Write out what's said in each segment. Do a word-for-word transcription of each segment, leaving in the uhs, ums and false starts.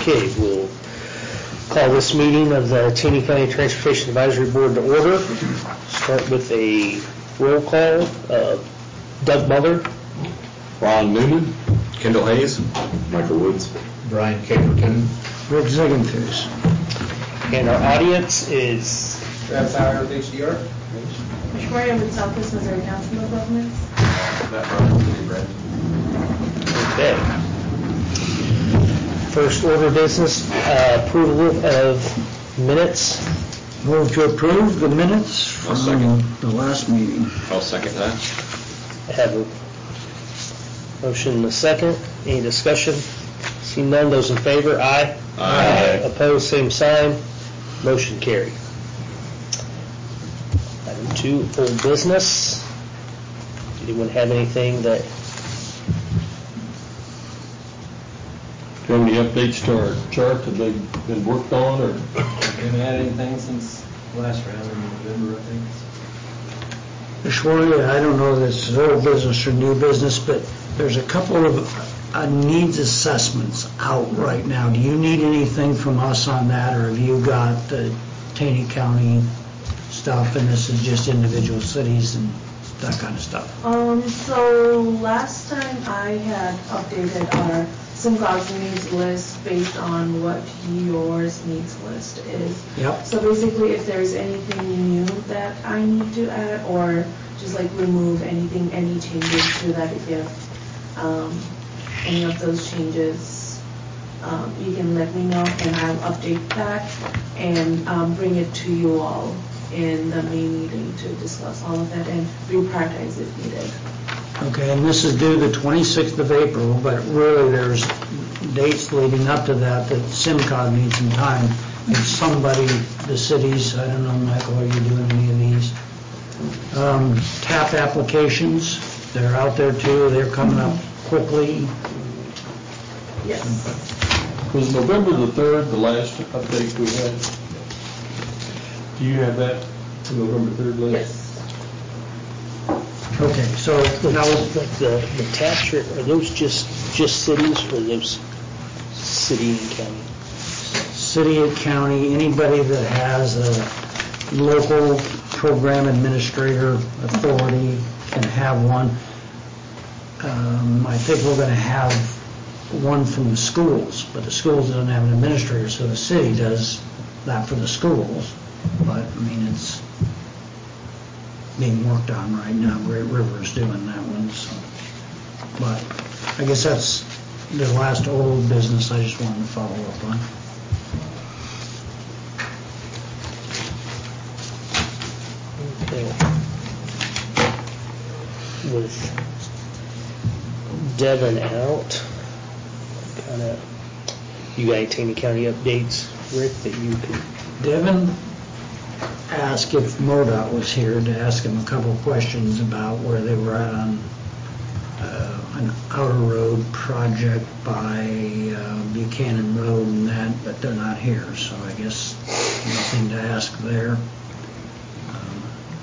Okay, we'll call this meeting of the Taney County Transportation Advisory Board to order. Start with a roll call. Uh, Doug Mother. Ron Newman. Kendall Hayes. Michael Woods. Brian Caperton. Rick Ziegenfuss. And our audience is Travis Howard with H D R. Victoria with Southwest Missouri Council of Governments. Matt Brown, City Brand. okay. First order of business, uh, approval of minutes. Move to approve the minutes I'll from second. the last meeting. I'll second that. I have a motion and a second. Any discussion? Seeing none, those in favor, aye. Aye. Opposed, same sign. Motion carried. Item two, old business. Anyone have anything that? Do you have any updates to our chart that they've been worked on, or? Haven't had anything since last round in November, I think. Shortly, I don't know if this is old business or new business, but there's a couple of uh, needs assessments out right now. Do you need anything from us on that, or have you got the Taney County stuff, and this is just individual cities and that kind of stuff? Um, so last time I had updated our SimCog's needs list based on what yours needs list is. Yep. So basically, if there's anything new that I need to add, or just like remove anything, any changes to that, if um, any of those changes, um, you can let me know, and I'll update that and um, bring it to you all in the May meeting to discuss all of that and reprioritize if needed. Okay, and this is due the twenty-sixth of April, but really there's dates leading up to that that SimCog needs some time. If somebody, the cities, I don't know, Michael, are you doing any of these? Um, TAP applications, they're out there too, they're coming up quickly. Yes. Was November the third the last update we had? Do you have that, the November third list? Yes. Okay, so Now, like the, the tax rate, are those just, just cities, or are those city and county? city and county, anybody that has a local program administrator authority can have one. Um, I think we're going to have one from the schools, but the schools doesn't have an administrator, so the city does that for the schools. But, I mean, it's being worked on right now. Great River's doing that one. So. But I guess that's the last old business I just wanted to follow up on. Okay. With Devin out, kind of, you got any Taney County updates, Rick, that you could? Devin asked if MoDOT was here to ask him a couple of questions about where they were at on uh, an outer road project by uh, Buchanan Road and that, but they're not here, so I guess nothing to ask there. Um,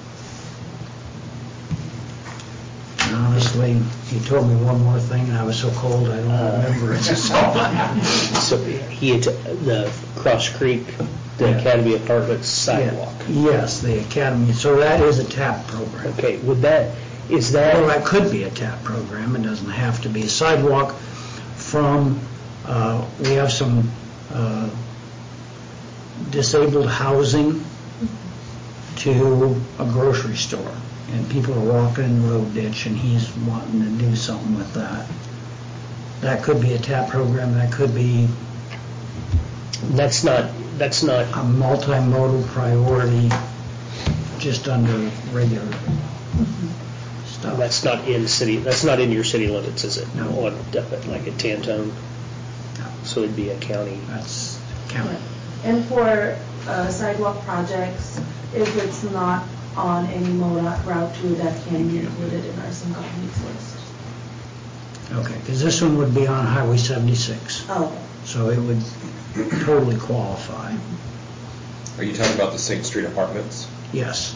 and honestly, he told me one more thing, and I was so cold I don't Uh, remember it. So, So he had, the Cross Creek, the Yeah. Academy Apartments sidewalk. Yes, the Academy. So that is a TAP program. Okay, would that, is that? Well, that could be a TAP program. It doesn't have to be a sidewalk from, uh, we have some uh, disabled housing to a grocery store. And people are walking in the road ditch, and he's wanting to do something with that. That could be a TAP program. That could be That's not, that's not, a multimodal priority just under regular stuff. that's not in city, that's not in your city limits, is it? No. On, up at, like at Tantone? So it'd be a county. That's county. And for uh, sidewalk projects, if it's not on any MoDOT route two, that can be included in our SimCog needs list. Okay, because this one would be on Highway seventy-six, Oh. so it would totally qualify. Are you talking about the Saint Street Apartments? Yes.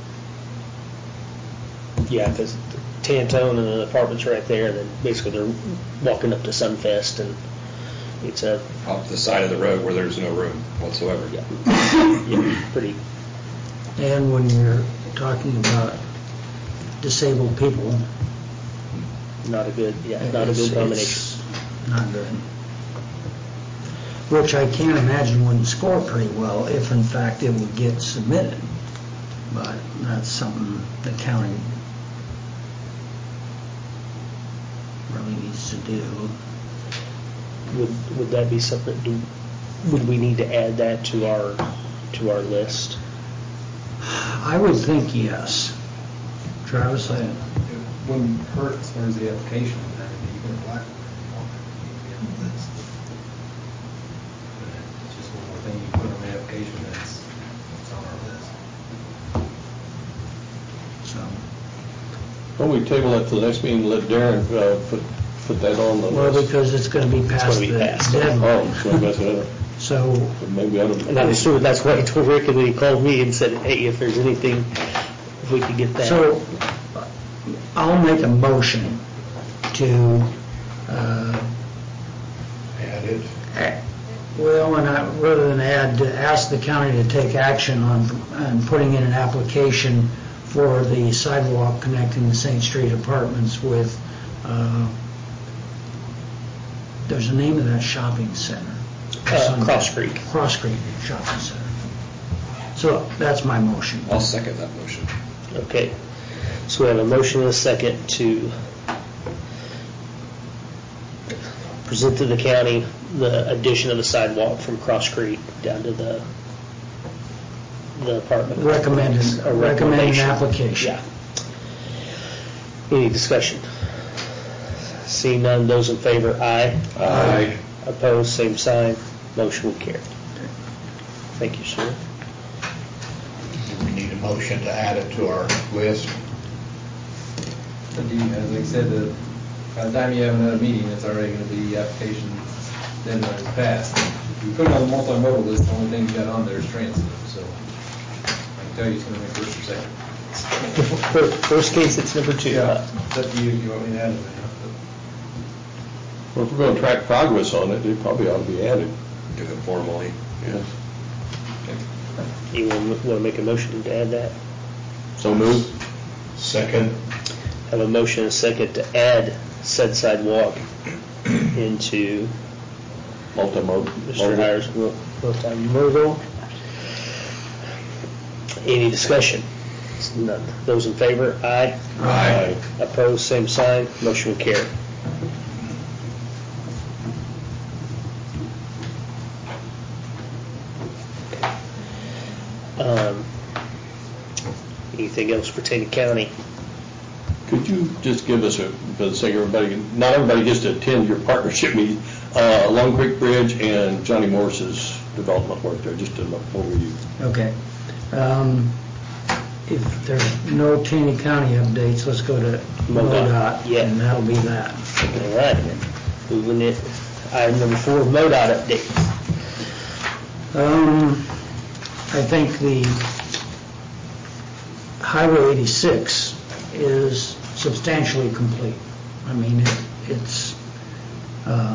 Yeah, because Tantone and the apartments right there, and then basically they're walking up to Sunfest and It's a, Off the side of the road where there's no room whatsoever. yeah, yeah, pretty, And when you're talking about disabled people, not a good, yeah, not a it's- good combination. it's not good. Which I can't imagine wouldn't score pretty well if in fact it would get submitted. But that's something the county really needs to do. Would, would that be something, do, would we need to add that to our, to our list? I would think yes. Travis, I, It wouldn't hurt as far as the application, I mean, you put a black one on the list. It's just one more thing you put on the application that's, it's on our list. so, When we table that to the next meeting, let Darren uh, put, put that on the well, list. because it's gonna be past gonna the be passed. deadline. Oh, so that's it. So, But maybe I don't. And I'm sure that's why I told Rick, and then he called me and said, hey, if there's anything, if we could get that. so I'll make a motion to, uh, Add it. a- well, and I, rather than add, to ask the county to take action on, on putting in an application for the sidewalk connecting the Saint Street Apartments with, uh, there's a name of that shopping center. Uh, Cross Creek. Cross Creek Shopping Center. So that's my motion. I'll second that motion. Okay, so we have a motion and a second to present to the county the addition of a sidewalk from Cross Creek down to the, the apartment. Recommended, A recommend an recommendation. application. Yeah. Any discussion? Seeing none, those in favor, aye. Aye. Opposed, same sign. Motion will carry. Thank you, sir. Do we need a motion to add it to our list? But do you, as like I said, the, by the time you have another meeting, it's already gonna be application deadline is passed. If you put it on the multimodal list, the only thing you got on there is transit, so I can tell you it's gonna be first or second. For- Worst case, it's number two. huh? It's up to you if you want me to add it or not. Well, if we're going to track progress on it, it probably ought to be added. Do it formally. Yes. You want to make a motion to add that? So moved. Second. Have a motion and a second to add said sidewalk into Multimodal. Mister Hires multimodal. Any discussion? None. Those in favor, aye. Aye. Opposed, same sign. Motion will carry. Um, Anything else pertaining to county? Could you just give us a, for the sake of everybody, not everybody gets to attend your partnership meeting, uh, Long Creek Bridge and Johnny Morris's development work there, just an overview. Okay. Um, If there's no Taney County updates, let's go to MoDOT. MoDOT. Yeah. And that'll be that. All right. Moving it, item number four, MoDOT update. Um, I think the Highway eighty-six is substantially complete. I mean, it, it's uh,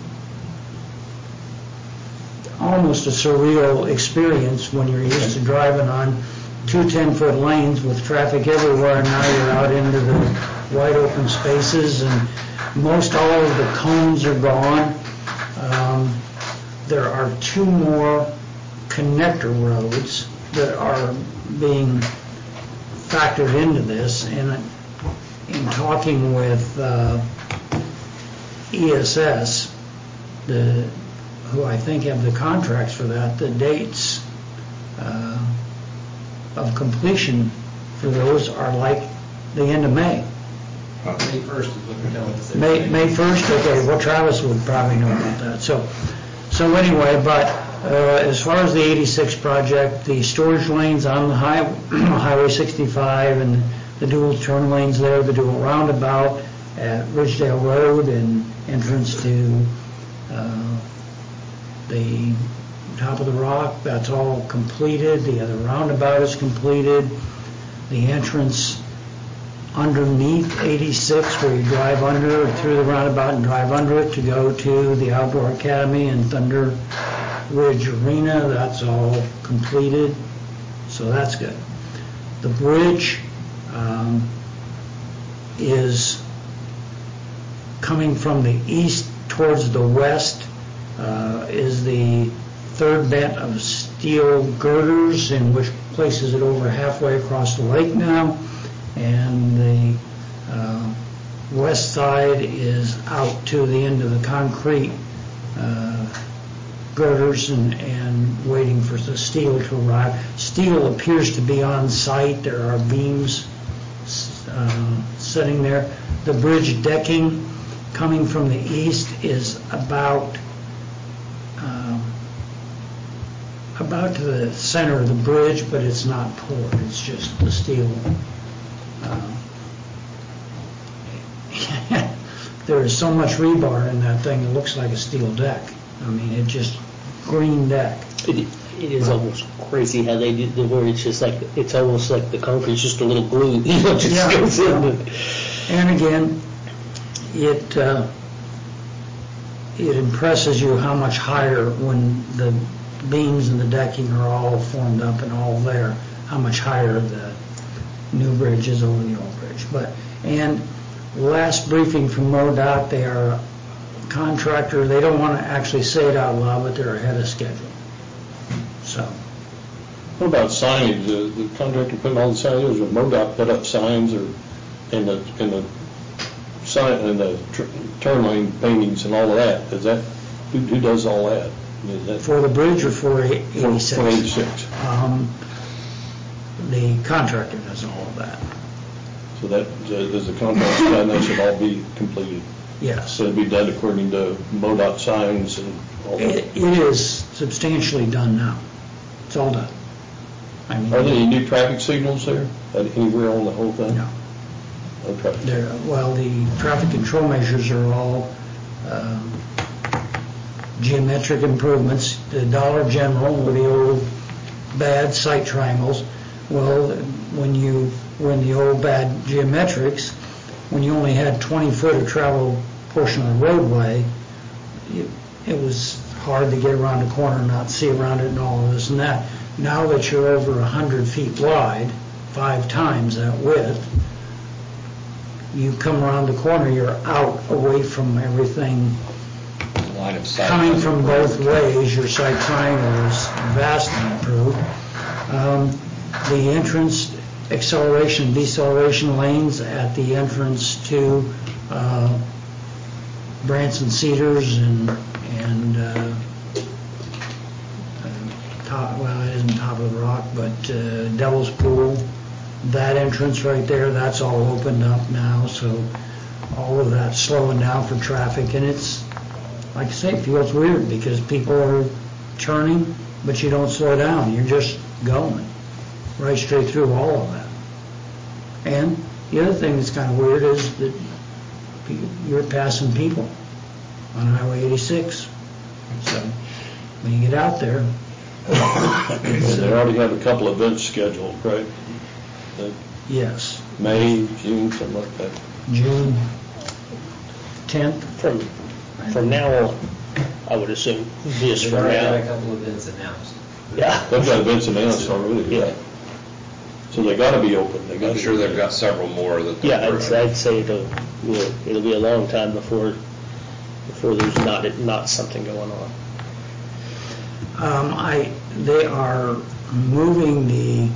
almost a surreal experience when you're used to driving on two ten-foot lanes with traffic everywhere, and now you're out into the wide open spaces, and most all of the cones are gone. Um, There are two more connector roads that are being factored into this, and in talking with uh, E S S, the, who I think have the contracts for that, the dates uh, of completion for those are like the end of May. May first is what they're telling us. May, May first, okay, well, Travis would probably know about that, so, so anyway, but, uh, as far as the eighty-six project, the storage lanes on the high, Highway sixty-five and the dual turn lanes there, the dual roundabout at Ridgedale Road and entrance to, uh, the top of the rock, that's all completed, the other roundabout is completed, the entrance underneath eighty-six, where you drive under or through the roundabout and drive under it to go to the Outdoor Academy and Thunder Ridge Arena. That's all completed, so that's good. The bridge um, is coming from the east towards the west, uh, is the third bent of steel girders, in which places it over halfway across the lake now. And the uh, west side is out to the end of the concrete uh, girders and, and waiting for the steel to arrive. Steel appears to be on site. There are beams uh, sitting there. The bridge decking coming from the east is about uh, about to the center of the bridge, but it's not poured. It's just the steel. Uh, there is so much rebar in that thing, it looks like a steel deck. I mean, it just green deck. It, it is almost crazy how they did the where it's just like, it's almost like the concrete's just a little glue, you know, just Yeah, goes in. And, and again, it uh, it impresses you how much higher when the beams and the decking are all formed up and all there, how much higher the new bridge is over the old bridge. But and last briefing from MoDOT, they are a contractor. They don't want to actually say it out loud, but they're ahead of schedule. So. What about signage? The, the contractor putting all the signage, or MoDOT put up signs, or in the in the sign and the tr- turn lane paintings and all of that? Is that who, who does all that? Is that For the bridge or for eighty-six? For eighty-six. Um, the contractor does all of that. So that does the contractor sign that should all be completed. Yes. So it'd be done according to MoDOT signs and all that. It, it is substantially done now. It's all done. I mean, Are there any new traffic signals there? At anywhere on the whole thing? No. No traffic. There, well, the traffic control measures are all um, geometric improvements. The Dollar General with the old bad sight triangles. Well, when you when the old bad geometrics, when you only had twenty foot of travel portion of the roadway, it, it was hard to get around the corner and not see around it and all of this and that. Now that you're over one hundred feet wide, five times that width, you come around the corner, you're out away from everything. Line of sight. Coming from both ways, your sight triangle is vastly improved. Um, the entrance acceleration, deceleration lanes at the entrance to uh, Branson Cedars and and uh, uh, top, well, it isn't Top of the Rock, but uh, Devil's Pool. That entrance right there, that's all opened up now, so all of that's slowing down for traffic, and it's, like I say, it feels weird because people are turning, but you don't slow down. You're just going right straight through all of that. And the other thing that's kind of weird is that you're passing people on Highway eighty-six. So when you get out there, it's, They uh, already have a couple of events scheduled, right? Uh, yes, May, June, something like that. June tenth. From from now on, I would assume, just They've from already got a now. couple events announced. Yeah. They've got events announced already. Yeah. So they got to be open. They gotta I'm sure be- they've got several more that Yeah, they're I'd, doing. I'd say it'll, will- it'll be a long time before, before there's not, not something going on. Um, I, they are moving the,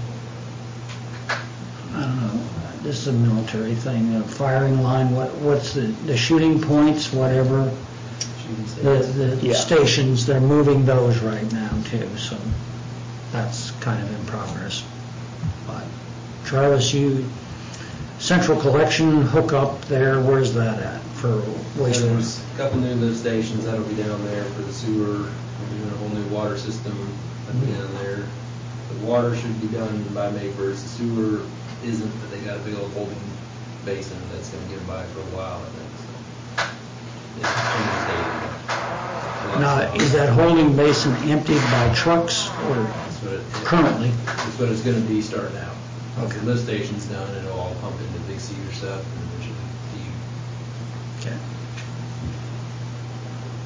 I don't know, this is a military thing, a firing line, what, what's the, the shooting points, whatever, the, the Yeah. stations, they're moving those right now too, so that's kind of in progress. But Travis, you, central collection hookup there, where's that at for There's wastewater? a couple new lift stations that'll be down there for the sewer. We're doing a whole new water system that'll be down there. The water should be done by May first. The sewer isn't, but they got a big old holding basin that's gonna get by for a while, I think, so. It's changed daily. Now, is that holding basin emptied by trucks or That's what it- currently? That's what it's gonna be starting out. Once Okay. the lift station's done, it'll all pump into the big Cedar stuff,